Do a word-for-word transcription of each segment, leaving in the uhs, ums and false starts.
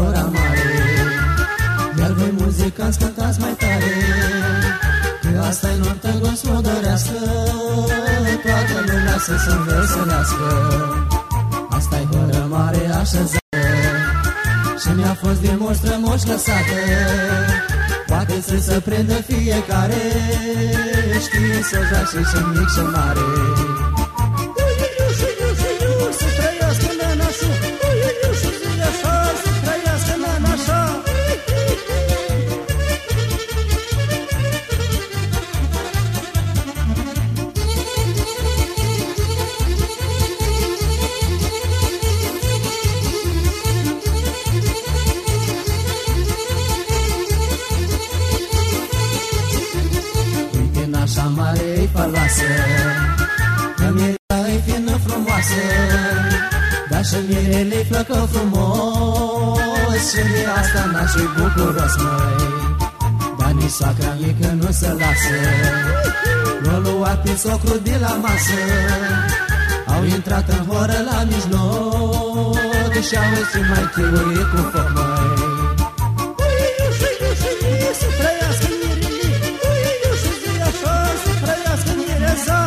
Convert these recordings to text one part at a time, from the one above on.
gura mare. Iar voi muzicanți cântați mai tare, că asta-i noaptea gospodărească, toată lumea să se înveselească. Asta-i gura mare așezată, și mi-a fost din moș strămoș lăsată. Poate să se prindă fiecare, știe să joace și mic și mare. Să trăiască nanașu, uiuiu și zi așa, să trăiască nanașa. Uite nașa mare-i faloasă, că mirea-i fină frumoasă, dar și mirele-i flăcă frumos, și de asta nașul-i bucuros, măi. Dar nici soacra mică nu se lasă, l-a luat pe socru de la masă. Au intrat în horă la mijloc și-au ieșit mai chiuie cu foc, măi. Uiuiu și iu și zi, să trăiască mirele, uiuiu și zi așa, să trăiască mireza.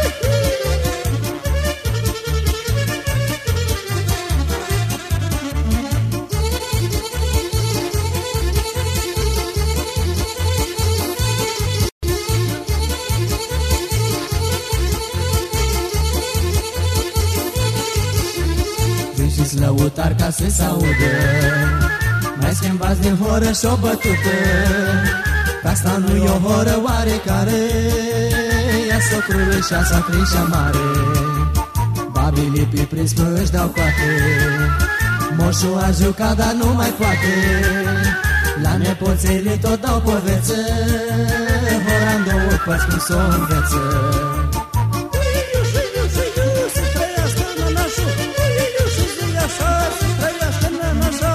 Ieșiți lăutar ca să se audă, mai schimbați din horă și-o bătută, că asta nu-i o horă oarecare, ea socrului și-a sacrișa mare. Babilii pe prismă își dau coate, moșul a jucat, dar nu mai poate. La nepoțelii tot dau povețe, hora în două părți cum s-o înveță. Uiuiu și iu și iu, să trăiască nanașu, uiuiu și zi așa, să trăiască nanașa.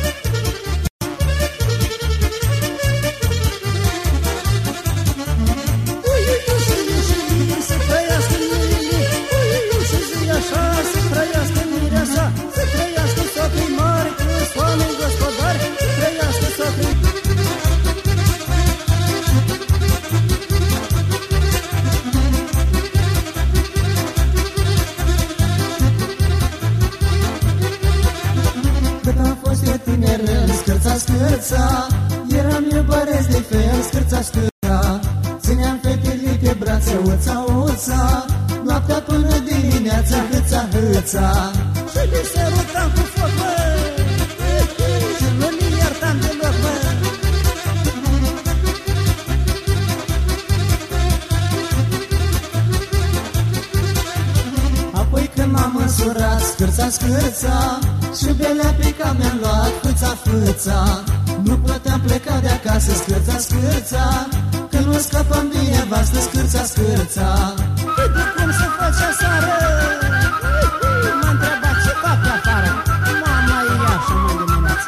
Uiuiu și iu și zi, să trăiască mirele, uiuiu și zi așa, să trăiască mireasa, să trăiască socrii mari, că-s oameni gospodari, să trăiască socrii. Cât am fost eu tiner, scârța, scârța, eram eu băresc de fel, scârța, scârța. Țineam fetele pe brațe, uța, uța, noaptea până dimineața, hâța, hâța. Și le sărutam cu foc, mă, și nu mi iertam deloc, mă. Apoi când m-am măsurat, scârța, scârța, și belea pe cap mi-am luat, hâța, hâța. Nu puteam pleca de acasă, scârța, scârța, că nu scăpăm din nevastă, scârța, scârța. De cum se face aseară? M-a întrebat ce fac pe afară. Mama e ea și mă dimineață.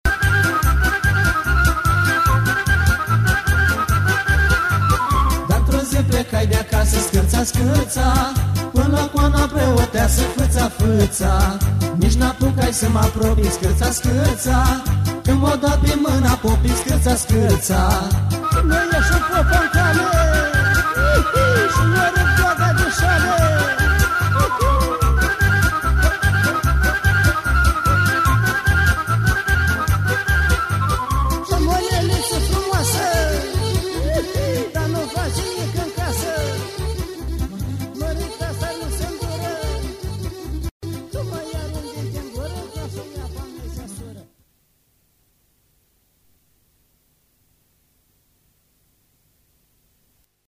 Dar într-o zi plecai de acasă, scârța, scârța, până la coana preoteasă, fâța, fâța. Nici n-apucai să mă apropii, scârța, scârța, când m-o dat pe mâna popii, scârța, scârța.